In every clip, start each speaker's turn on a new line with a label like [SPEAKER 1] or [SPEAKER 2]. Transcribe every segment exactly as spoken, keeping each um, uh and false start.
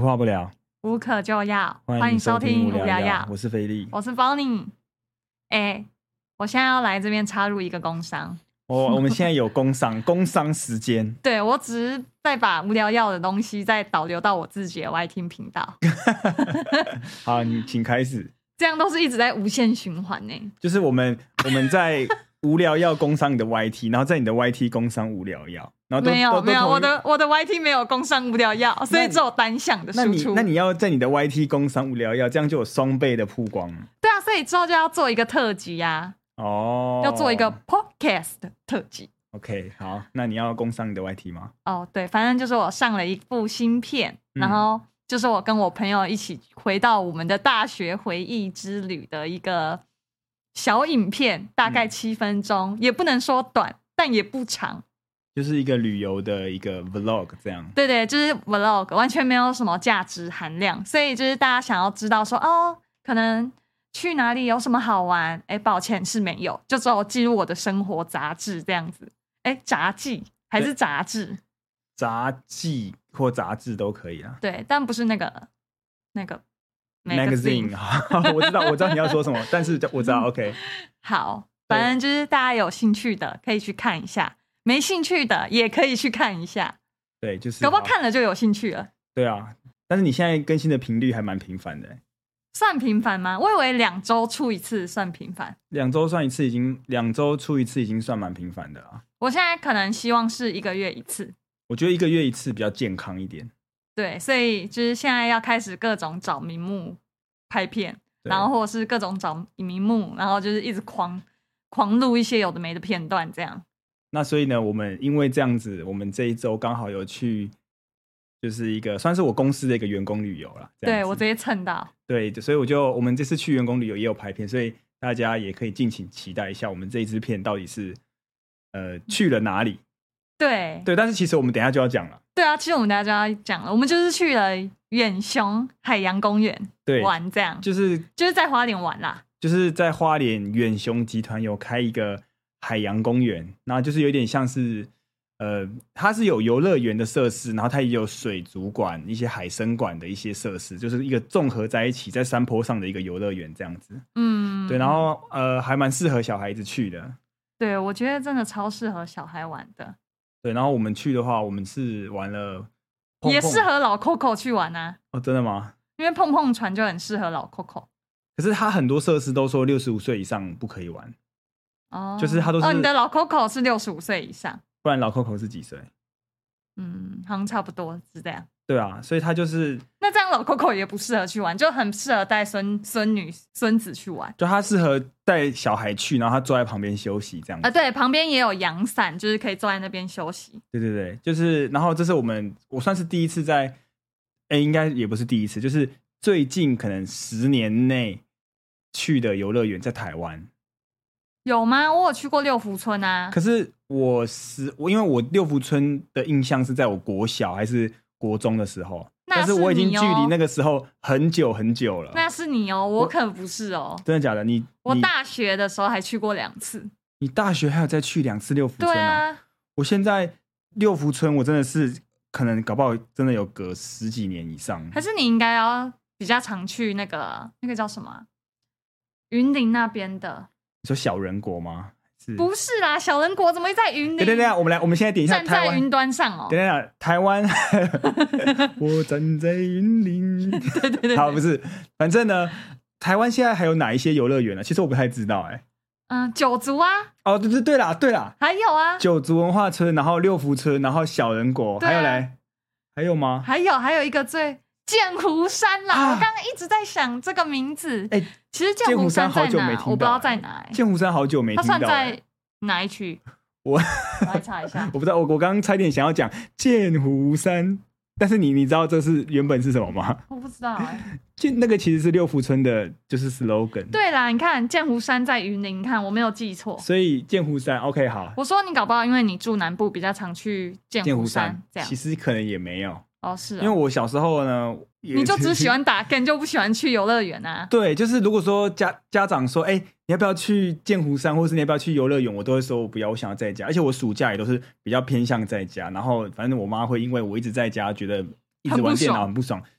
[SPEAKER 1] 话不聊，
[SPEAKER 2] 无可救药。
[SPEAKER 1] 欢迎收听无聊
[SPEAKER 2] 聊
[SPEAKER 1] 药，我是菲力，
[SPEAKER 2] 我是 Bonnie。哎，我现在要来这边插入一个工商。
[SPEAKER 1] 我我们现在有工商工商时间。
[SPEAKER 2] 对，我只是在把无聊药的东西再导流到我自己的 Y T 频道。
[SPEAKER 1] 好，你请开始。
[SPEAKER 2] 这样都是一直在无限循环呢。
[SPEAKER 1] 就是我们我们在无聊药工商你的 Y T， 然后在你的 Y T 工商无聊药。然后都
[SPEAKER 2] 没有没有，我的我的 Y T 没有工商无聊药，所以只有单向的输出。
[SPEAKER 1] 那你那你要在你的 Y T 工商无聊药，这样就有双倍的曝光。
[SPEAKER 2] 对啊，所以之后就要做一个特辑呀、啊。哦，要做一个 podcast 的特辑。
[SPEAKER 1] OK， 好，那你要工商你的 Y T 吗？
[SPEAKER 2] 哦，对，反正就是我上了一部新片，嗯、然后就是我跟我朋友一起回到我们的大学回忆之旅的一个小影片，大概七分钟，嗯、也不能说短，但也不长。
[SPEAKER 1] 就是一个旅游的一个 vlog 这样。
[SPEAKER 2] 对对，就是 vlog， 完全没有什么价值含量，所以就是大家想要知道说，哦，可能去哪里有什么好玩，哎，抱歉是没有，就只有记录我的生活杂志这样子。哎，杂记还是杂志？
[SPEAKER 1] 杂记或杂志都可以啊。
[SPEAKER 2] 对，但不是那个那个
[SPEAKER 1] magazine。我知道，我知道你要说什么，但是我知道 OK。
[SPEAKER 2] 好，反正就是大家有兴趣的可以去看一下。没兴趣的也可以去看一下，
[SPEAKER 1] 对，就是
[SPEAKER 2] 搞不好看了就有兴趣了。
[SPEAKER 1] 对啊，但是你现在更新的频率还蛮频繁的。
[SPEAKER 2] 算频繁吗？我以为两周出一次算频繁。
[SPEAKER 1] 两周算一次已经，两周出一次已经算蛮频繁的了。
[SPEAKER 2] 我现在可能希望是一个月一次。
[SPEAKER 1] 我觉得一个月一次比较健康一点。
[SPEAKER 2] 对，所以就是现在要开始各种找名目拍片，然后或者是各种找名目，然后就是一直狂狂录一些有的没的片段这样。
[SPEAKER 1] 那所以呢，我们因为这样子，我们这一周刚好有去，就是一个算是我公司的一个员工旅游啦。
[SPEAKER 2] 对，我直接蹭到。对，
[SPEAKER 1] 所以我就我们这次去员工旅游也有拍片，所以大家也可以敬请期待一下，我们这一支片到底是呃去了哪里。
[SPEAKER 2] 对
[SPEAKER 1] 对，但是其实我们等一下就要讲了。
[SPEAKER 2] 对啊，其实我们等一下就要讲了，我们就是去了远雄海洋公园玩，这样
[SPEAKER 1] 就是
[SPEAKER 2] 就是在花莲玩啦，
[SPEAKER 1] 就是在花莲远雄集团有开一个海洋公园，然后就是有点像是，呃，它是有游乐园的设施，然后它也有水族馆、一些海生馆的一些设施，就是一个综合在一起，在山坡上的一个游乐园这样子。嗯，对，然后呃，还蛮适合小孩子去的。
[SPEAKER 2] 对，我觉得真的超适合小孩玩的。
[SPEAKER 1] 对，然后我们去的话，我们是玩了碰碰，
[SPEAKER 2] 也适合老 Coco 去玩啊。
[SPEAKER 1] 哦，真的吗？
[SPEAKER 2] 因为碰碰船就很适合老 Coco。
[SPEAKER 1] 可是它很多设施都说六十五岁以上不可以玩。哦，就是他都是
[SPEAKER 2] 哦，你的老 Coco 是六十五岁以上，
[SPEAKER 1] 不然老 Coco 是几岁？
[SPEAKER 2] 嗯，好像差不多是这样。
[SPEAKER 1] 对啊，所以他就是
[SPEAKER 2] 那这样老 Coco 也不适合去玩，就很适合带孙孙女孙子去玩。
[SPEAKER 1] 就他适合带小孩去，然后他坐在旁边休息这样子。
[SPEAKER 2] 啊，对，旁边也有阳伞，就是可以坐在那边休息。
[SPEAKER 1] 对对对，就是然后这是我们我算是第一次在，哎，应该也不是第一次，就是最近可能十年内去的游乐园在台湾。
[SPEAKER 2] 有吗？我有去过六福村啊。
[SPEAKER 1] 可是我是我，因为我六福村的印象是在我国小还是国中的时候，
[SPEAKER 2] 但
[SPEAKER 1] 是我已经距离那个时候很久很久了。
[SPEAKER 2] 那是你哦，我可不是哦。
[SPEAKER 1] 真的假的？你
[SPEAKER 2] 我大学的时候还去过两次。
[SPEAKER 1] 你大学还有再去两次六福村、啊？
[SPEAKER 2] 对啊。
[SPEAKER 1] 我现在六福村，我真的是可能搞不好真的有隔十几年以上。
[SPEAKER 2] 可是你应该要比较常去那个那个叫什么云林那边的。
[SPEAKER 1] 你说小人国吗？是
[SPEAKER 2] 不是啦，小人国怎么会在云林？
[SPEAKER 1] 对对对，我们来，我们现在点一下
[SPEAKER 2] 站在云端上哦。
[SPEAKER 1] 等一下，台湾，我站在云林。
[SPEAKER 2] 对对对，
[SPEAKER 1] 好，不是，反正呢，台湾现在还有哪一些游乐园呢？其实我不太知道、欸，哎，
[SPEAKER 2] 嗯，九族啊。
[SPEAKER 1] 哦，对对对啦，对啦，
[SPEAKER 2] 还有啊，
[SPEAKER 1] 九族文化村，然后六福村，然后小人国，啊、还有嘞，还有吗？
[SPEAKER 2] 还有，还有一个最。剑湖山啦、啊，我刚刚一直在想这个名字。哎、欸，其实剑湖山
[SPEAKER 1] 好久没听到，
[SPEAKER 2] 我不知道在哪、欸。
[SPEAKER 1] 剑湖山好久没听到、欸，
[SPEAKER 2] 它算在哪一区？
[SPEAKER 1] 我
[SPEAKER 2] 我来查一下。
[SPEAKER 1] 我不知道，我我刚刚差点想要讲剑湖山，但是你你知道这是原本是什么吗？
[SPEAKER 2] 我不知道哎、欸。
[SPEAKER 1] 就那个其实是六福村的，就是 slogan。
[SPEAKER 2] 对啦，你看剑湖山在云林，你看我没有记错。
[SPEAKER 1] 所以剑湖山 OK 好。
[SPEAKER 2] 我说你搞不好因为你住南部比较常去剑湖山，这样
[SPEAKER 1] 其实可能也没有。
[SPEAKER 2] 哦，是、啊，
[SPEAKER 1] 因为我小时候呢，
[SPEAKER 2] 你就只喜欢打梗，就不喜欢去游乐园啊。
[SPEAKER 1] 对，就是如果说家家长说，哎、欸，你要不要去剑湖山，或是你要不要去游乐园，我都会说我不要，我想要在家。而且我暑假也都是比较偏向在家，然后反正我妈会因为我一直在家，觉得一直玩电脑很不爽，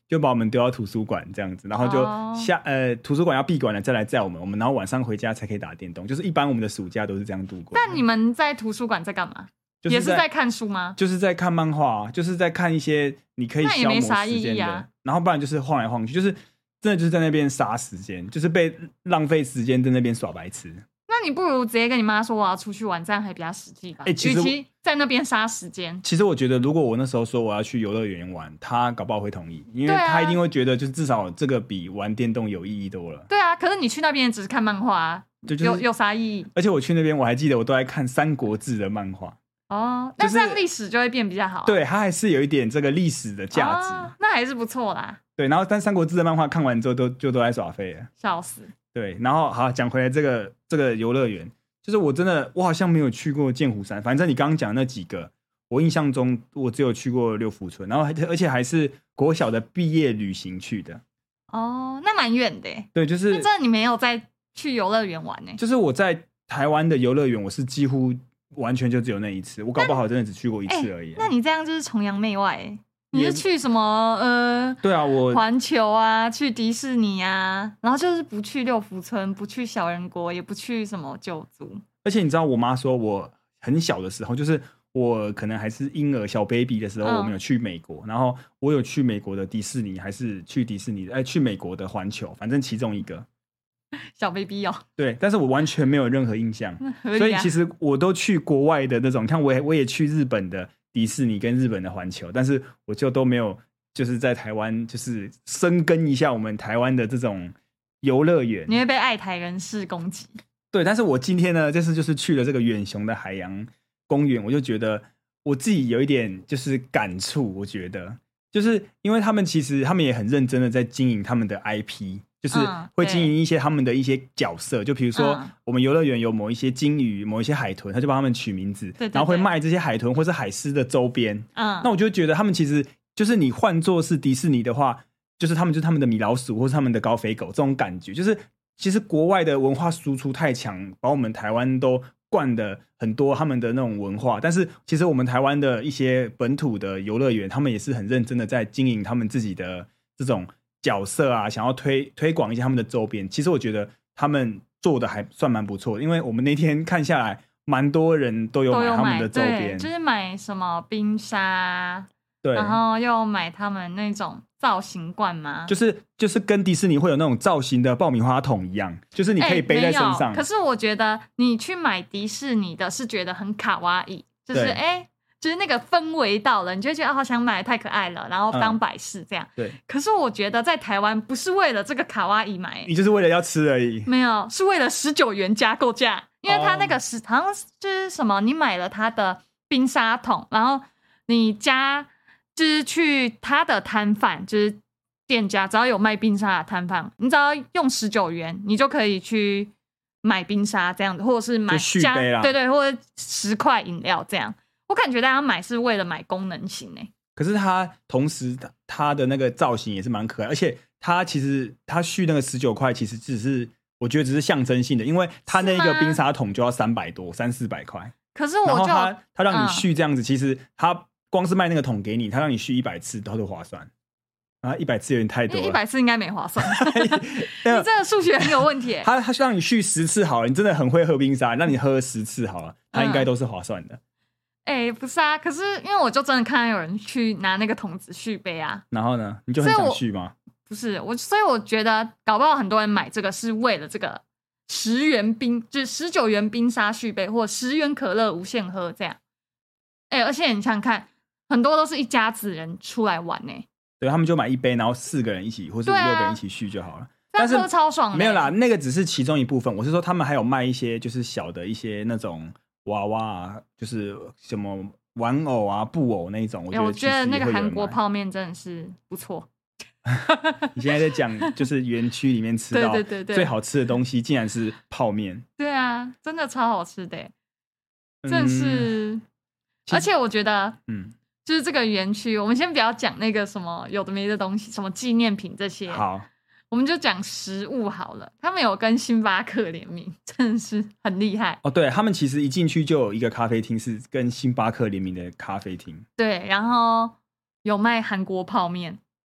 [SPEAKER 1] 就把我们丢到图书馆这样子，然后就下、oh. 呃图书馆要闭馆了再来载我们，我们然后晚上回家才可以打电动，就是一般我们的暑假都是这样度过。
[SPEAKER 2] 但你们在图书馆在干嘛？就是、也是在看书吗？
[SPEAKER 1] 就是在看漫画、啊，就是在看一些你可以消磨时间的、啊，然后不然就是晃来晃去，就是真的就是在那边杀时间，就是被浪费时间在那边耍白痴。
[SPEAKER 2] 那你不如直接跟你妈说我要出去玩，这样还比较实际吧？哎、欸，其实在那边杀时间。
[SPEAKER 1] 其实我觉得，如果我那时候说我要去游乐园玩，她搞不好会同意，因为她一定会觉得，就是至少这个比玩电动有意义多了。
[SPEAKER 2] 对啊，可是你去那边只是看漫画、啊，就、就是、有有啥意义？
[SPEAKER 1] 而且我去那边，我还记得我都在看《三国志》的漫画。
[SPEAKER 2] 哦，那这样历史就会变比较好、啊。
[SPEAKER 1] 对，它还是有一点这个历史的价值、哦，
[SPEAKER 2] 那还是不错啦。
[SPEAKER 1] 对，然后但《三国志》的漫画看完之后都就都在耍废了，
[SPEAKER 2] 笑死。
[SPEAKER 1] 对，然后好讲回来这个这个游乐园，就是我真的我好像没有去过剑湖山，反正你刚刚讲那几个，我印象中我只有去过六福村，然后而且还是国小的毕业旅行去的。
[SPEAKER 2] 哦，那蛮远的。
[SPEAKER 1] 对，就是
[SPEAKER 2] 那真的你没有再去游乐园玩呢？
[SPEAKER 1] 就是我在台湾的游乐园，我是几乎。完全就只有那一次，我搞不好真的只去过一次而已。
[SPEAKER 2] 欸、那你这样就是崇洋媚外、欸，你是去什么呃？
[SPEAKER 1] 对啊，我
[SPEAKER 2] 环球啊，去迪士尼啊，然后就是不去六福村，不去小人国，也不去什么九族。
[SPEAKER 1] 而且你知道，我妈说我很小的时候，就是我可能还是婴儿小 baby 的时候，嗯、我们有去美国，然后我有去美国的迪士尼，还是去迪士尼的，哎、欸，去美国的环球，反正其中一个。
[SPEAKER 2] 小 baby 哦，
[SPEAKER 1] 对，但是我完全没有任何印象，
[SPEAKER 2] 啊、
[SPEAKER 1] 所以其实我都去国外的那种，看我也我也去日本的迪士尼跟日本的环球，但是我就都没有就是在台湾就是深耕一下我们台湾的这种游乐园，
[SPEAKER 2] 你会被爱台人士攻击。
[SPEAKER 1] 对，但是我今天呢，这次就是去了这个远雄的海洋公园，我就觉得我自己有一点就是感触，我觉得就是因为他们其实他们也很认真的在经营他们的 I P。就是会经营一些他们的一些角色，嗯、就比如说我们游乐园有某一些鲸鱼、某一些海豚，他就帮他们取名字，对对对，然后会卖这些海豚或是海狮的周边。嗯，那我就觉得他们其实就是你换作是迪士尼的话，就是他们就是他们的米老鼠或是他们的高飞狗这种感觉，就是其实国外的文化输出太强，把我们台湾都灌的很多他们的那种文化，但是其实我们台湾的一些本土的游乐园，他们也是很认真的在经营他们自己的这种角色啊，想要推推广一些他们的周边。其实我觉得他们做的还算蛮不错的，因为我们那天看下来，蛮多人都有买他们的周边，
[SPEAKER 2] 就是买什么冰沙，
[SPEAKER 1] 对，
[SPEAKER 2] 然后又买他们那种造型罐嘛，
[SPEAKER 1] 就是就是跟迪士尼会有那种造型的爆米花桶一样，就是你可以背在身上。
[SPEAKER 2] 欸、可是我觉得你去买迪士尼的是觉得很卡哇伊，就是哎。就是那个氛围到了，你就会觉得好想买，太可爱了，然后当摆饰这样、嗯。对。可是我觉得在台湾不是为了这个卡哇伊买，
[SPEAKER 1] 你就是为了要吃而已。
[SPEAKER 2] 没有，是为了十九元加购价，因为它那个是、哦、好像就是什么，你买了它的冰沙桶，然后你加就是去它的摊贩，就是店家只要有卖冰沙的摊贩，你只要用十九元，你就可以去买冰沙这样子，或者是买
[SPEAKER 1] 加
[SPEAKER 2] 对对，或者十块饮料这样。我感觉大家买是为了买功能型诶、欸，
[SPEAKER 1] 可是它同时它的那个造型也是蛮可爱，而且它其实它续那个十九块，其实只是我觉得只是象征性的，因为它那个冰沙桶就要三百多三四百块。
[SPEAKER 2] 可是我就
[SPEAKER 1] 然后它它让你续这样子、嗯，其实它光是卖那个桶给你，它让你续一百次都都划算。啊，一百次有点太多了，
[SPEAKER 2] 一百次应该没划算。你这个数学很有问题、欸。
[SPEAKER 1] 它它让你续十次好了，你真的很会喝冰沙，让你喝十次好了，它应该都是划算的。嗯
[SPEAKER 2] 哎、欸，不是啊，可是因为我就真的看到有人去拿那个桶子续杯啊，
[SPEAKER 1] 然后呢，你就很想续吗？
[SPEAKER 2] 不是我，所以我觉得搞不好很多人买这个是为了这个十元冰，就是十九元冰沙续杯，或十元可乐无限喝这样。哎、欸，而且你想想看，很多都是一家子人出来玩呢、欸。
[SPEAKER 1] 对，他们就买一杯，然后四个人一起，或是五六个人一起续就好了。
[SPEAKER 2] 但是喝超爽的、欸。
[SPEAKER 1] 没有啦，那个只是其中一部分。我是说，他们还有卖一些就是小的一些那种。娃娃啊，就是什么玩偶啊、布偶那一种，我觉得、欸、
[SPEAKER 2] 我觉得那个韩国泡面真的是不错。
[SPEAKER 1] 你现在在讲就是园区里面吃到最好吃的东西，竟然是泡面。
[SPEAKER 2] 对啊，真的超好吃的、欸，真的是、嗯。而且我觉得，嗯，就是这个园区，我们先不要讲那个什么有的没的东西，什么纪念品这些。
[SPEAKER 1] 好。
[SPEAKER 2] 我们就讲食物好了，他们有跟星巴克联名，真的是很厉害
[SPEAKER 1] 哦。对，他们其实一进去就有一个咖啡厅是跟星巴克联名的咖啡厅。
[SPEAKER 2] 对，然后有卖韩国泡面。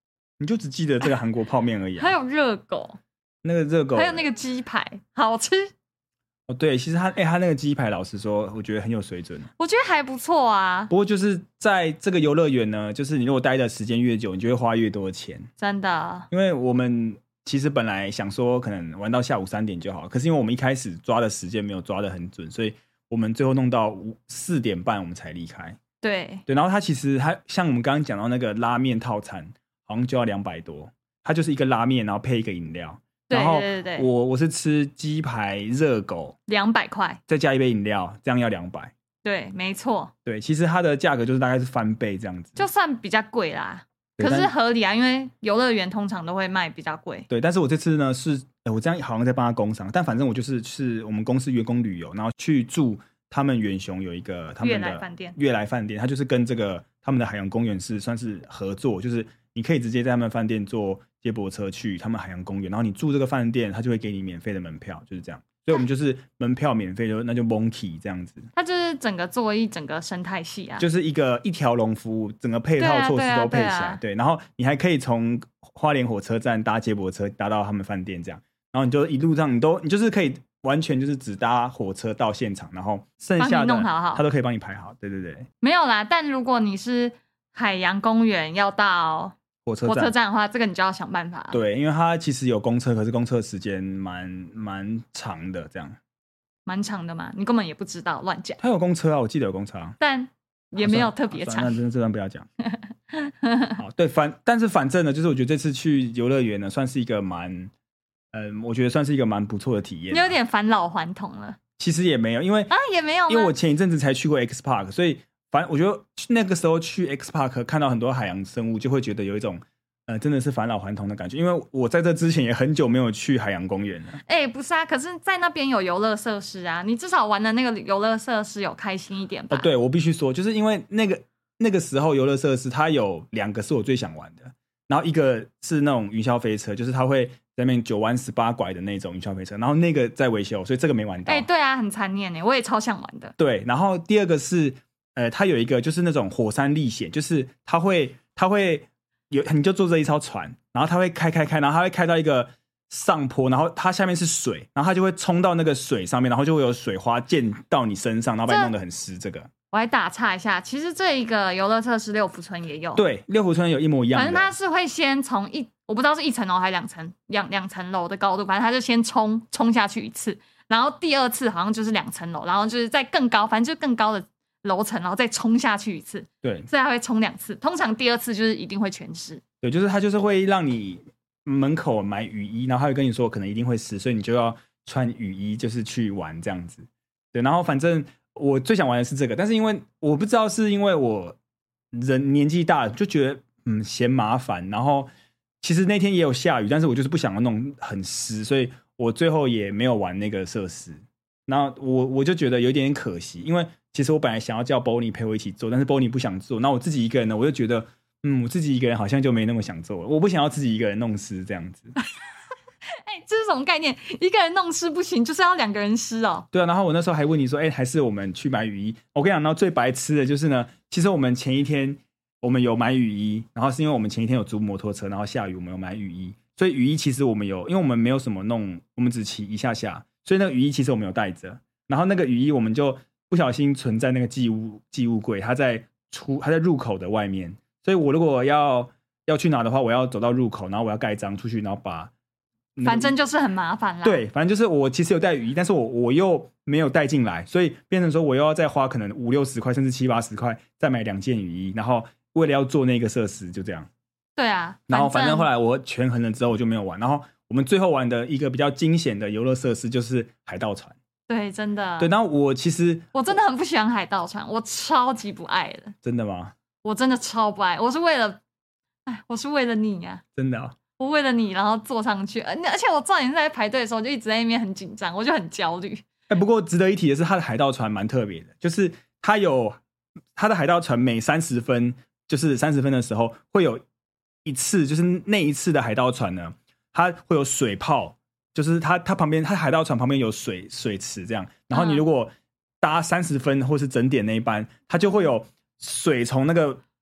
[SPEAKER 1] 你就只记得这个韩国泡面而已、啊。
[SPEAKER 2] 还有热狗，
[SPEAKER 1] 那个热狗，
[SPEAKER 2] 还有那个鸡排，好吃。
[SPEAKER 1] 哦，对，其实他哎、欸，他那个鸡排，老实说，我觉得很有水准。
[SPEAKER 2] 我觉得还不错啊。
[SPEAKER 1] 不过就是在这个游乐园呢，就是你如果待的时间越久，你就会花越多的钱。
[SPEAKER 2] 真的。
[SPEAKER 1] 因为我们其实本来想说可能玩到下午三点就好，可是因为我们一开始抓的时间没有抓得很准，所以我们最后弄到四点半我们才离开。
[SPEAKER 2] 对
[SPEAKER 1] 对，然后它其实它像我们刚刚讲到那个拉面套餐，好像就要两百多，它就是一个拉面，然后配一个饮料。
[SPEAKER 2] 对
[SPEAKER 1] 然后
[SPEAKER 2] 对对对，
[SPEAKER 1] 我我是吃鸡排热狗，
[SPEAKER 2] 两百块，
[SPEAKER 1] 再加一杯饮料，这样要两百。
[SPEAKER 2] 对，没错。
[SPEAKER 1] 对，其实它的价格就是大概是翻倍这样子，
[SPEAKER 2] 就算比较贵啦，可是合理啊，因为游乐园通常都会卖比较贵。
[SPEAKER 1] 对，但是我这次呢是，我这样好像在帮他工商，但反正我就是是我们公司员工旅游，然后去住他们远雄有一个他们的
[SPEAKER 2] 悦来饭店，
[SPEAKER 1] 悦来饭店，它就是跟这个他们的海洋公园是算是合作，就是你可以直接在他们饭店坐接驳车去他们海洋公园，然后你住这个饭店，他就会给你免费的门票，就是这样。所以我们就是门票免费，就那就 Monkey 这样子。
[SPEAKER 2] 它就是整个做一整个生态系啊，
[SPEAKER 1] 就是一个一条龙服务，整个配套措施都配起来。对,、啊对,啊对, 啊、对，然后你还可以从花莲火车站搭接驳车搭到他们饭店这样，然后你就一路上你都你就是可以完全就是只搭火车到现场，然后剩下的
[SPEAKER 2] 弄好好，
[SPEAKER 1] 他都可以帮你排好。对对对，
[SPEAKER 2] 没有啦。但如果你是海洋公园要到
[SPEAKER 1] 火车站
[SPEAKER 2] 火车站的话，这个你就要想办法。
[SPEAKER 1] 对，因为它其实有公车，可是公车时间蛮蛮长的，这样
[SPEAKER 2] 蛮长的嘛，你根本也不知道，乱讲。
[SPEAKER 1] 它有公车啊，我记得有公车啊，
[SPEAKER 2] 但也没有特别长。
[SPEAKER 1] 那真的这段不要讲。好，对，反但是反正呢，就是我觉得这次去游乐园呢，算是一个蛮，嗯，我觉得算是一个蛮不错的体验。
[SPEAKER 2] 你有点返老还童了。
[SPEAKER 1] 其实也没有，因为
[SPEAKER 2] 啊也没有，
[SPEAKER 1] 因为我前一阵子才去过 X Park， 所以反正我觉得那个时候去 X Park 看到很多海洋生物，就会觉得有一种呃真的是返老还童的感觉。因为我在这之前也很久没有去海洋公园了。
[SPEAKER 2] 哎、欸，不是啊，可是在那边有游乐设施啊，你至少玩的那个游乐设施有开心一点吧？
[SPEAKER 1] 哦，对，我必须说，就是因为那个那个时候游乐设施它有两个是我最想玩的，然后一个是那种云霄飞车，就是它会在那边九弯十八拐的那种云霄飞车，然后那个在维修，所以这个没玩到。
[SPEAKER 2] 哎、欸，对啊，很残念耶，我也超想玩的。
[SPEAKER 1] 对，然后第二个是呃，它有一个就是那种火山历险，就是它会它会有你就坐这一艘船，然后它会开开开，然后它会开到一个上坡，然后它下面是水，然后它就会冲到那个水上面，然后就会有水花溅到你身上，然后把你弄得很湿。这个
[SPEAKER 2] 我还打岔一下，其实这一个游乐设施六福村也有，
[SPEAKER 1] 对，六福村有一模一样的，
[SPEAKER 2] 反正它是会先从一我不知道是一层楼还是两层两两层楼的高度，反正它就先冲冲下去一次，然后第二次好像就是两层楼，然后就是在更高，反正就更高的楼层，然后再冲下去一次，
[SPEAKER 1] 对，
[SPEAKER 2] 所以它会冲两次，通常第二次就是一定会全湿。
[SPEAKER 1] 对，就是它就是会让你门口买雨衣，然后他会跟你说可能一定会湿，所以你就要穿雨衣，就是去玩这样子。对，然后反正我最想玩的是这个，但是因为我不知道是因为我人年纪大了，就觉得嗯嫌麻烦，然后其实那天也有下雨，但是我就是不想要弄很湿，所以我最后也没有玩那个设施。然后我我就觉得有点可惜，因为其实我本来想要叫 Bonnie 陪我一起做，但是 Bonnie 不想做，那我自己一个人呢，我就觉得嗯我自己一个人好像就没那么想做了，我不想要自己一个人弄湿这样子。
[SPEAKER 2] 哎、欸，这是什么概念？一个人弄湿不行，就是要两个人湿哦。
[SPEAKER 1] 对啊，然后我那时候还问你说，哎、欸，还是我们去买雨衣？我跟你讲，然后最白痴的就是呢，其实我们前一天我们有买雨衣，然后是因为我们前一天有租摩托车，然后下雨我们有买雨衣，所以雨衣其实我们有，因为我们没有什么弄，我们只骑一下下，所以那个雨衣其实我们有带着。然后那个雨衣我们就不小心存在那个寄物寄物柜，它在出它在入口的外面，所以我如果要要去拿的话，我要走到入口，然后我要盖章出去，然后把。
[SPEAKER 2] 反正就是很麻烦啦。
[SPEAKER 1] 对，反正就是我其实有带雨衣，但是我我又没有带进来，所以变成说我又要再花可能五六十块，甚至七八十块，再买两件雨衣，然后为了要做那个设施，就这样。
[SPEAKER 2] 对啊，
[SPEAKER 1] 然后反正后来我权衡了之后，我就没有玩。然后我们最后玩的一个比较惊险的游乐设施就是海盗船。
[SPEAKER 2] 对，真的。
[SPEAKER 1] 对，然后我其实
[SPEAKER 2] 我真的很不喜欢海盗船，我超级不爱的。
[SPEAKER 1] 真的吗？
[SPEAKER 2] 我真的超不爱，我是为了，哎，我是为了你啊。
[SPEAKER 1] 真的啊。
[SPEAKER 2] 我为了你，然后坐上去，而且我重点是在排队的时候，就一直在那边很紧张，我就很焦虑。
[SPEAKER 1] 哎，不过值得一提的是，它的海盗船蛮特别的，就是它有它的海盗船每三十分，就是三十分的时候会有一次，就是那一次的海盗船呢，它会有水泡，就是它它旁边它海盗船旁边有水水池这样，然后你如果搭三十分或是整点那一班，它就会有水从那个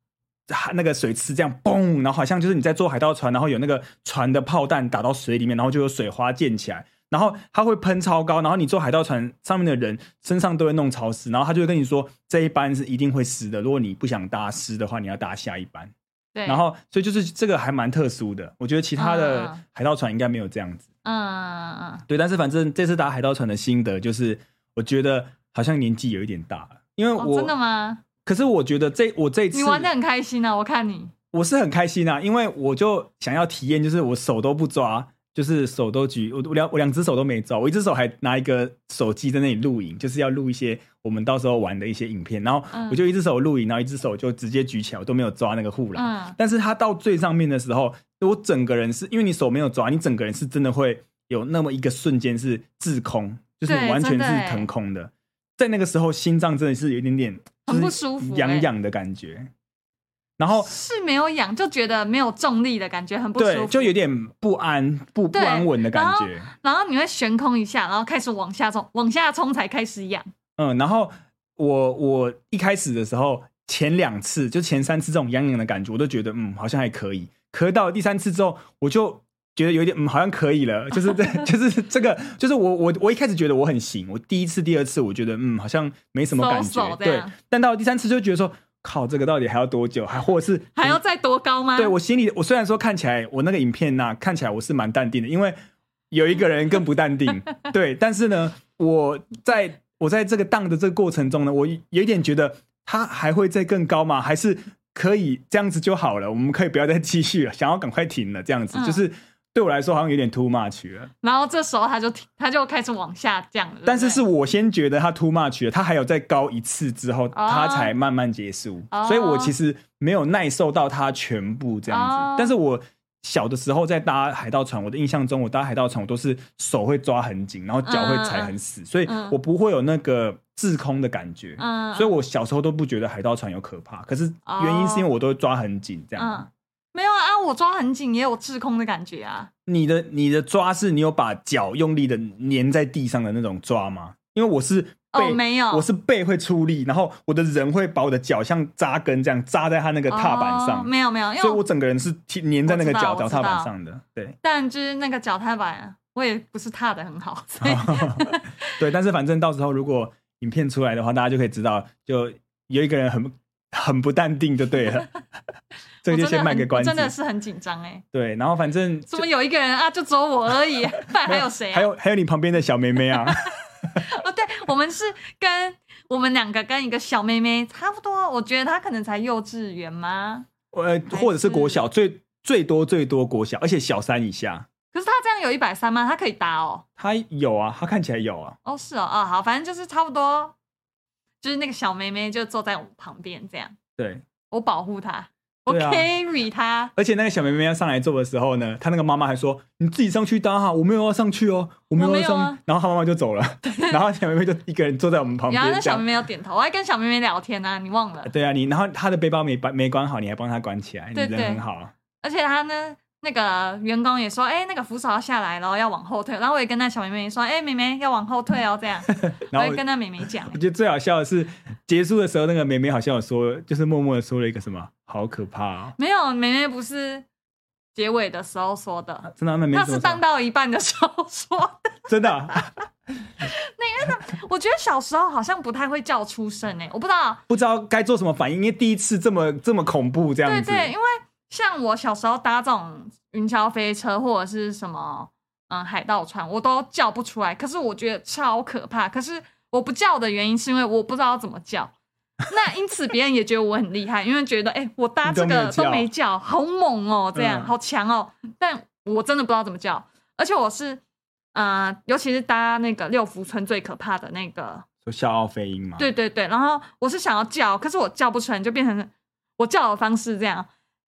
[SPEAKER 1] 那个水池这样嘣，然后好像就是你在坐海盗船，然后有那个船的炮弹打到水里面，然后就有水花溅起来，然后它会喷超高，然后你坐海盗船上面的人身上都会弄潮湿，然后他就会跟你说这一班是一定会湿的，如果你不想搭湿的话，你要搭下一班。
[SPEAKER 2] 对，
[SPEAKER 1] 然后所以就是这个还蛮特殊的，我觉得其他的海盗船应该没有这样子。嗯嗯嗯，对，但是反正这次搭海盗船的心得就是，我觉得好像年纪有一点大了，因为我、
[SPEAKER 2] 哦、真的吗？
[SPEAKER 1] 可是我觉得这我这一次
[SPEAKER 2] 你玩得很开心啊，我看你
[SPEAKER 1] 我是很开心啊，因为我就想要体验，就是我手都不抓。就是手都举，我我两我两只手都没抓，我一只手还拿一个手机在那里录影，就是要录一些我们到时候玩的一些影片，然后我就一只手录影，然后一只手就直接举起来，我都没有抓那个护栏。嗯、但是它到最上面的时候，我整个人是因为你手没有抓，你整个人是真的会有那么一个瞬间是滞空，就是你完全是腾空的，在那个时候心脏真的是有一点点
[SPEAKER 2] 很不舒服，
[SPEAKER 1] 痒痒的感觉。然后
[SPEAKER 2] 是没有痒，就觉得没有重力的感觉，很不舒服，
[SPEAKER 1] 对，就有点不安、不不安稳的感觉。然后,
[SPEAKER 2] 然后你会悬空一下，然后开始往下冲，往下冲才开始痒。
[SPEAKER 1] 嗯，然后我我一开始的时候，前两次就前三次这种痒痒的感觉，我都觉得嗯好像还可以。可是到了第三次之后，我就觉得有点嗯好像可以了，就是就是这个就是我我我一开始觉得我很行，我第一次、第二次我觉得嗯好像没什么感觉， so, so, 对。但到了第三次就觉得说。靠，这个到底还要多久？还或者是
[SPEAKER 2] 还要再多高吗？
[SPEAKER 1] 对，我心里，我虽然说看起来我那个影片呐、啊，看起来我是蛮淡定的，因为有一个人更不淡定，对。但是呢，我在我在这个荡的这个过程中呢，我有一点觉得他还会再更高吗？还是可以这样子就好了？我们可以不要再继续了，想要赶快停了，这样子、嗯、就是。对我来说好像有点 too much 了，
[SPEAKER 2] 然后这时候他就他就开始往下降了，
[SPEAKER 1] 但是是我先觉得他 too much 了，他还有再高一次之后、哦、他才慢慢结束、哦、所以我其实没有耐受到他全部这样子、哦、但是我小的时候在搭海盗船，我的印象中我搭海盗船我都是手会抓很紧，然后脚会踩很死、嗯、所以我不会有那个滞空的感觉、嗯、所以我小时候都不觉得海盗船有可怕，可是原因是因为我都抓很紧这样、
[SPEAKER 2] 嗯没有啊，我抓很紧也有滞空的感觉啊。
[SPEAKER 1] 你的你的抓是你有把脚用力的粘在地上的那种抓吗？因为我是背、
[SPEAKER 2] 哦、没有，
[SPEAKER 1] 我是背会出力，然后我的人会把我的脚像扎根这样扎在他那个踏板上。
[SPEAKER 2] 哦、没有没有，因为
[SPEAKER 1] 所以我整个人是粘在那个脚脚踏板上的。对，
[SPEAKER 2] 但就是那个脚踏板我也不是踏得很好，所以
[SPEAKER 1] 对，但是反正到时候如果影片出来的话，大家就可以知道，就有一个人很很不淡定就对了。这个就先卖个关子，
[SPEAKER 2] 我真的是很紧张哎。
[SPEAKER 1] 对，然后反正
[SPEAKER 2] 怎么有一个人啊，就只有我而已，不然还有谁啊？
[SPEAKER 1] 还有还有你旁边的小妹妹啊。
[SPEAKER 2] 哦，对，我们是跟我们两个跟一个小妹妹差不多，我觉得她可能才幼稚园吗？
[SPEAKER 1] 呃，或者是国小，最最多最多国小，而且小三以下。
[SPEAKER 2] 可是她这样有一百三吗？她可以搭哦。
[SPEAKER 1] 她有啊，她看起来有啊。
[SPEAKER 2] 哦，是哦，啊、哦，好，反正就是差不多，就是那个小妹妹就坐在我旁边这样。
[SPEAKER 1] 对，
[SPEAKER 2] 我保护她。我 carry 他，
[SPEAKER 1] 而且那个小妹妹要上来坐的时候呢，她那个妈妈还说：“你自己上去搭哈，我没有要上去哦，我没有要上。”啊、然后她妈妈就走了，然后小妹妹就一个人坐在我们旁边。
[SPEAKER 2] 然后那小妹妹要点头，我还跟小妹妹聊天啊，你忘了？
[SPEAKER 1] 对啊，你然后她的背包没没关好，你还帮她关起来，
[SPEAKER 2] 对对，
[SPEAKER 1] 你人很好。
[SPEAKER 2] 而且她呢，那个员工也说：“哎、欸，那个扶手要下来了，要往后退。”然后我也跟那小妹妹说：“哎、欸，妹妹要往后退哦。”这样，然后我也跟那妹妹讲。
[SPEAKER 1] 我觉得最好笑的是结束的时候，那个妹妹好像有说，就是默默的说了一个什么。好可怕哦！
[SPEAKER 2] 没有，妹妹不是结尾的时候说的，啊、
[SPEAKER 1] 真的、啊，妹妹
[SPEAKER 2] 她是当到一半的时候说的，
[SPEAKER 1] 真的、啊。
[SPEAKER 2] 那个，我觉得小时候好像不太会叫出声诶，我不知道，
[SPEAKER 1] 不知道该做什么反应，因为第一次这么这么恐怖这样子。
[SPEAKER 2] 对对，因为像我小时候搭这种云霄飞车或者是什么嗯海盗船，我都叫不出来，可是我觉得超可怕。可是我不叫的原因是因为我不知道怎么叫。那因此别人也觉得我很厉害，因为觉得哎、欸，我搭这个都没叫，好猛哦，这样、嗯、好强哦。但我真的不知道怎么叫，而且我是呃，尤其是搭那个六福村最可怕的那个，
[SPEAKER 1] 就笑傲飞鹰嘛。
[SPEAKER 2] 对对对，然后我是想要叫，可是我叫不出来，就变成我叫的方式这样。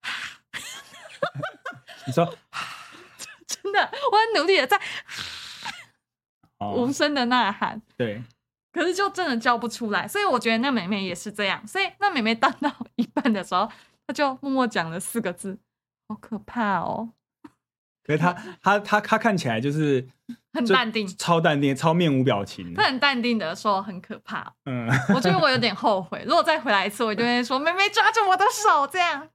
[SPEAKER 1] 你说，
[SPEAKER 2] 真的，我很努力的在、哦、无声的呐喊。
[SPEAKER 1] 对。
[SPEAKER 2] 可是就真的叫不出来，所以我觉得那妹妹也是这样。所以那妹妹当到一半的时候，她就默默讲了四个字：“好可怕哦。”
[SPEAKER 1] 可是她她她她看起来就是
[SPEAKER 2] 很淡定，
[SPEAKER 1] 超淡定，超面无表情。
[SPEAKER 2] 她很淡定的说：“很可怕。”嗯，我觉得我有点后悔，如果再回来一次，我就会说：“妹妹抓着我的手。”这样。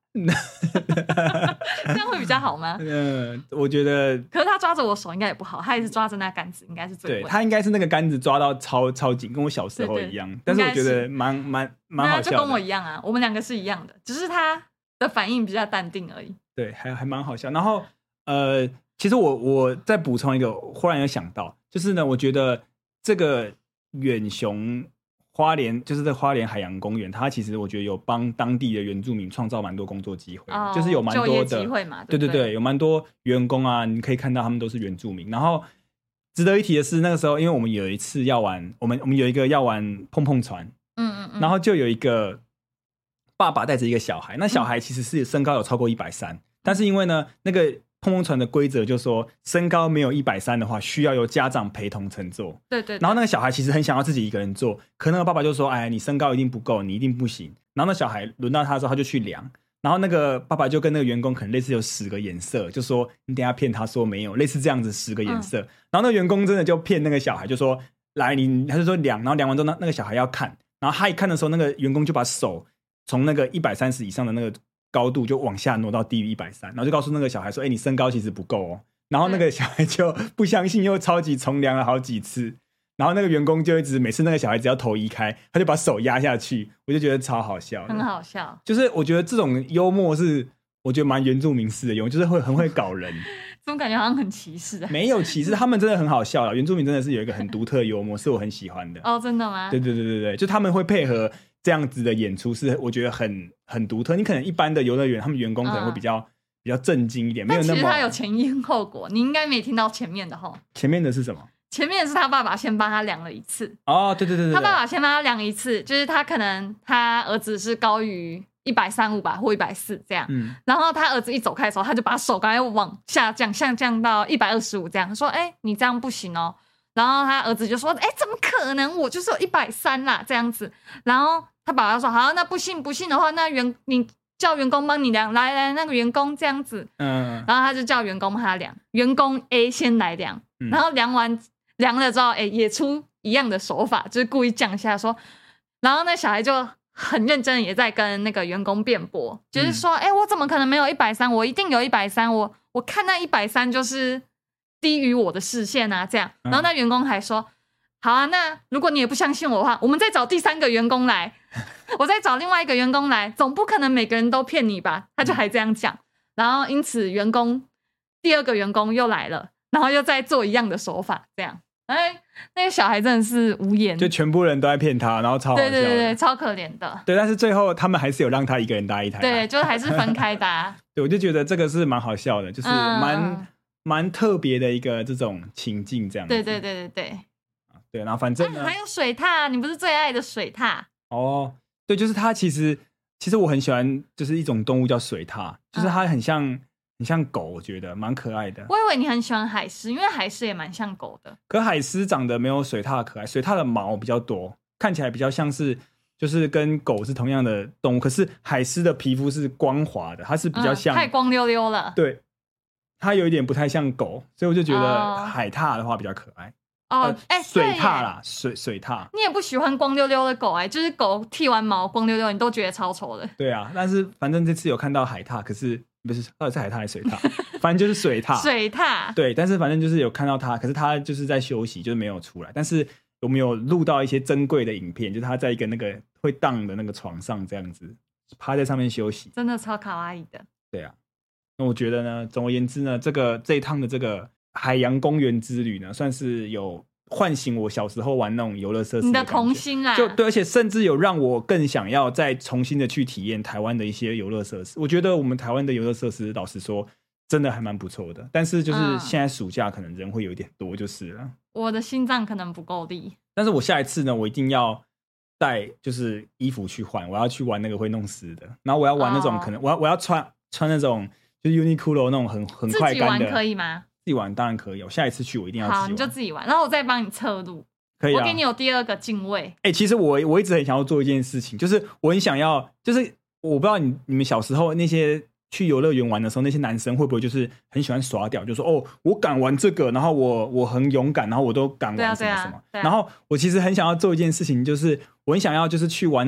[SPEAKER 2] 这样会比较好吗？
[SPEAKER 1] 嗯，我觉得，
[SPEAKER 2] 可是他抓着我手应该也不好，他也是抓着那杆子，应该是最稳。
[SPEAKER 1] 对，他应该是那个杆子抓到超超紧，跟我小时候一样。对对，但是我觉得蛮蛮蛮好笑的，
[SPEAKER 2] 就跟我一样啊，我们两个是一样的，只是他的反应比较淡定而已。
[SPEAKER 1] 对，还还蛮好笑。然后呃，其实我我再补充一个，忽然有想到，就是呢，我觉得这个远雄。花莲就是在花莲海洋公园，它其实我觉得有帮当地的原住民创造蛮多工作机会，哦、就是有蛮多的
[SPEAKER 2] 就业机会嘛，
[SPEAKER 1] 对对对，有蛮多员工啊，你可以看到他们都是原住民。然后值得一提的是，那个时候因为我们有一次要玩，我们我们有一个要玩碰碰船，
[SPEAKER 2] 嗯嗯嗯，
[SPEAKER 1] 然后就有一个爸爸带着一个小孩，那小孩其实是身高有超过一百三，但是因为呢那个。碰碰船的规则就是说，身高没有一百三的话，需要由家长陪同乘坐。
[SPEAKER 2] 对 对, 对。
[SPEAKER 1] 然后那个小孩其实很想要自己一个人坐，可那个爸爸就说：“哎，你身高一定不够，你一定不行。”然后那小孩轮到他的时候，他就去量。然后那个爸爸就跟那个员工可能类似有十个颜色，就说：“你等一下骗他说没有，类似这样子十个颜色。嗯”然后那个员工真的就骗那个小孩，就说：“来，你他就说量。”然后量完之后，那那个小孩要看，然后他一看的时候，那个员工就把手从那个一百三十以上的那个。高度就往下挪到低于一百三，然后就告诉那个小孩说：“哎、欸，你身高其实不够哦。”然后那个小孩就不相信，又超级重量了好几次。然后那个员工就一直每次那个小孩只要头移开，他就把手压下去，我就觉得超好笑，
[SPEAKER 2] 很好笑。
[SPEAKER 1] 就是我觉得这种幽默是我觉得蛮原住民式的幽默，就是会很会搞人。
[SPEAKER 2] 怎么感觉好像很歧视啊？
[SPEAKER 1] 没有歧视，他们真的很好笑了。原住民真的是有一个很独特的幽默，是我很喜欢的。
[SPEAKER 2] 哦，真的吗？
[SPEAKER 1] 对对对对对，就他们会配合。这样子的演出是我觉得很很独特，你可能一般的游乐园他们员工可能会比较、嗯、比较震惊一点，没有那么。但
[SPEAKER 2] 其实他有前因后果，你应该没听到前面的齁。
[SPEAKER 1] 前面的是什么？
[SPEAKER 2] 前面的是他爸爸先帮他量了一次。
[SPEAKER 1] 哦，对对对对，
[SPEAKER 2] 他爸爸先帮他量一次，就是他可能他儿子是高于一百三五吧或一百四这样，嗯，然后他儿子一走开的时候，他就把手赶快往下降，下降到一百二十五这样，说：“哎、欸，你这样不行哦。”然后他儿子就说：“哎、欸，怎么可能？我就是有一百三啦，这样子。”然后他爸爸说：“好，那不信不信的话，那员你叫员工帮你量，来来，那个员工这样子。”嗯，然后他就叫员工帮他量，员工 A 先来量，嗯、然后量完量了之后，哎，也出一样的手法，就是故意降下说，然后那小孩就很认真也在跟那个员工辩驳，就是说：“哎、嗯，我怎么可能没有一百三？我一定有一百三，我我看那一百三就是。”低于我的视线啊，这样，然后那员工还说：“嗯、好啊，那如果你也不相信我的话，我们再找第三个员工来，我再找另外一个员工来，总不可能每个人都骗你吧？”他就还这样讲，然后因此员工第二个员工又来了，然后又在做一样的手法，这样，哎，那个小孩真的是无言，
[SPEAKER 1] 就全部人都在骗他，然后超好笑的，
[SPEAKER 2] 对对对，超可怜的，
[SPEAKER 1] 对，但是最后他们还是有让他一个人搭一台、啊，
[SPEAKER 2] 对，就还是分开搭、啊，
[SPEAKER 1] 对，我就觉得这个是蛮好笑的，就是蛮。嗯蛮特别的一个这种情境，这样子。
[SPEAKER 2] 对对对对对，
[SPEAKER 1] 对，然后反正呢、
[SPEAKER 2] 啊、还有水獭，你不是最爱的水獭？
[SPEAKER 1] 哦，对，就是它其实其实我很喜欢，就是一种动物叫水獭，就是它很像、嗯、很像狗，我觉得蛮可爱的。
[SPEAKER 2] 我以为你很喜欢海狮，因为海狮也蛮像狗的。
[SPEAKER 1] 可海狮长得没有水獭可爱，水獭的毛比较多，看起来比较像是就是跟狗是同样的动物，可是海狮的皮肤是光滑的，它是比较像、
[SPEAKER 2] 嗯、太光溜溜了。
[SPEAKER 1] 对。它有一点不太像狗，所以我就觉得海獭的话比较可爱。
[SPEAKER 2] 哦，哎、呃欸，
[SPEAKER 1] 水獭啦，水水獭。
[SPEAKER 2] 你也不喜欢光溜溜的狗哎、欸，就是狗剃完毛光溜溜，你都觉得超丑的。
[SPEAKER 1] 对啊，但是反正这次有看到海獭，可是不是到底是海獭还是水獭？反正就是水獭。
[SPEAKER 2] 水獭。对，
[SPEAKER 1] 但是反正就是有看到它，可是它就是在休息，就是没有出来。但是我们有录到一些珍贵的影片，就是它在一个那个会荡的那个床上这样子趴在上面休息，
[SPEAKER 2] 真的超可爱的。
[SPEAKER 1] 对啊。那我觉得呢，总而言之呢，这个这一趟的这个海洋公园之旅呢，算是有唤醒我小时候玩那种游乐设施的感觉，
[SPEAKER 2] 你的童心啦，
[SPEAKER 1] 就对，而且甚至有让我更想要再重新的去体验台湾的一些游乐设施。我觉得我们台湾的游乐设施，老实说，真的还蛮不错的。但是就是现在暑假可能人会有点多，就是了。
[SPEAKER 2] 我的心脏可能不够力，
[SPEAKER 1] 但是我下一次呢，我一定要带就是衣服去换，我要去玩那个会弄湿的，然后我要玩那种、哦、可能我要我要穿穿那种。就是 Uniqlo 那种很很快干的，
[SPEAKER 2] 自己玩可以吗？
[SPEAKER 1] 自己玩当然可以，我下一次去我一定要自己玩。
[SPEAKER 2] 好，你就自己玩，然后我再帮你测路。
[SPEAKER 1] 可以啊，
[SPEAKER 2] 我给你有第二个进位。
[SPEAKER 1] 哎、欸，其实我我一直很想要做一件事情，就是我很想要，就是我不知道你你们小时候那些去游乐园玩的时候，那些男生会不会就是很喜欢耍屌，就说哦，我敢玩这个，然后我我很勇敢，然后我都敢玩什么什么。
[SPEAKER 2] 对啊对啊对啊，
[SPEAKER 1] 然后我其实很想要做一件事情，就是我很想要就是去玩那种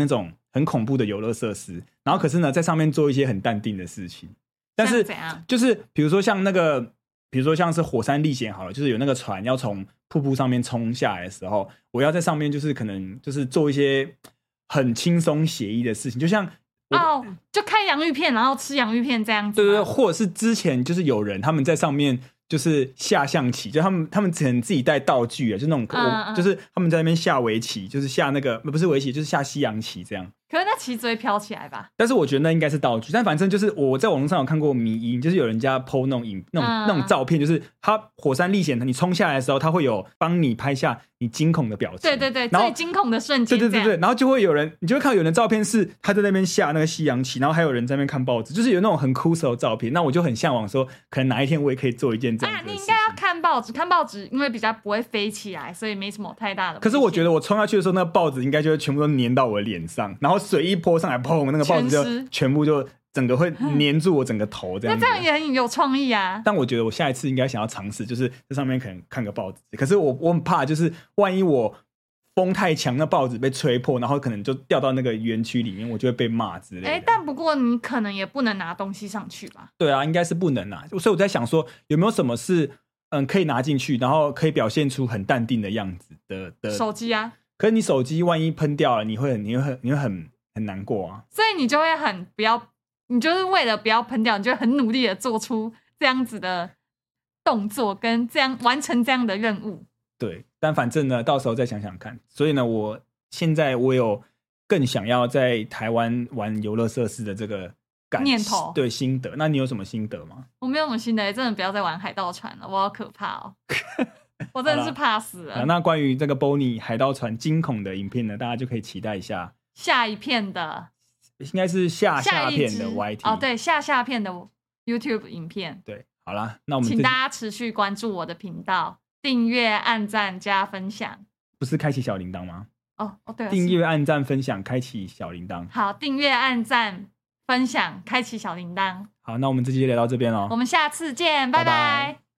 [SPEAKER 1] 很恐怖的游乐设施，然后可是呢在上面做一些很淡定的事情。但是就是比如说像那个比如说像是火山历险好了，就是有那个船要从瀑布上面冲下来的时候，我要在上面就是可能就是做一些很轻松写意的事情，就像
[SPEAKER 2] 哦，就开洋芋片然后吃洋芋片这样子。
[SPEAKER 1] 对对，或者是之前就是有人他们在上面就是下象棋，就他们他们可能自己带道具啊，就那种、嗯嗯、就是他们在那边下围棋，就是下那个不是围棋，就是下西洋棋这样。
[SPEAKER 2] 可是那棋子会飘起来吧？
[SPEAKER 1] 但是我觉得那应该是道具，但反正就是我在网络上有看过迷因，就是有人家 po 那种影那种、嗯、那种照片，就是他火山历险，你冲下来的时候，他会有帮你拍下你惊恐的表情，
[SPEAKER 2] 对对对，最惊恐的瞬间，
[SPEAKER 1] 对对对对，然后就会有人，你就会看到有人的照片是他在那边下那个西洋棋，然后还有人在那边看报纸，就是有那种很酷手的照片。那我就很向往说，可能哪一天我也可以做一件这样子的事情。
[SPEAKER 2] 啊，你应该要看报纸，看报纸，因为比较不会飞起来，所以没什么太大的。
[SPEAKER 1] 可是我觉得我冲下去的时候，那个报纸应该就会全部都粘到我的脸上，然后水一泼上来，砰，那个报纸就全部就整个会粘住我整个头这样子。
[SPEAKER 2] 那这样也很有创意啊！
[SPEAKER 1] 但我觉得我下一次应该想要尝试，就是在上面可能看个报纸。可是我我很怕，就是万一我风太强，那报纸被吹破，然后可能就掉到那个园区里面，我就会被骂之类的。
[SPEAKER 2] 哎，但不过你可能也不能拿东西上去吧？
[SPEAKER 1] 对啊，应该是不能啊。所以我在想说，有没有什么是嗯可以拿进去，然后可以表现出很淡定的样子的的
[SPEAKER 2] 手机啊？
[SPEAKER 1] 可是你手机万一喷掉了，你会很你会很你会很很难过啊。
[SPEAKER 2] 所以你就会很不要，你就是为了不要喷掉，你就会很努力的做出这样子的动作，跟这样完成这样的任务。
[SPEAKER 1] 对，但反正呢，到时候再想想看。所以呢，我现在我有更想要在台湾玩游乐设施的这个感
[SPEAKER 2] 念头，
[SPEAKER 1] 对心得。那你有什么心得吗？
[SPEAKER 2] 我没有什么心得，真的不要再玩海盗船了，我好可怕哦！我真的是怕死了。
[SPEAKER 1] 那关于这个 Bonnie 海盗船惊恐的影片呢，大家就可以期待一下
[SPEAKER 2] 下一片的，
[SPEAKER 1] 应该是下下片的 Y T
[SPEAKER 2] 哦，对，下下片的 YouTube 影片。
[SPEAKER 1] 对，好啦，那我们
[SPEAKER 2] 请大家持续关注我的频道。订阅、按赞、加分享，
[SPEAKER 1] 不是开启小铃铛吗？
[SPEAKER 2] 哦哦，对，
[SPEAKER 1] 订阅、按赞、分享，开启小铃铛。
[SPEAKER 2] 好，订阅、按赞、分享，开启小铃铛。
[SPEAKER 1] 好，那我们这期就聊到这边咯，
[SPEAKER 2] 我们下次见，拜拜。拜拜。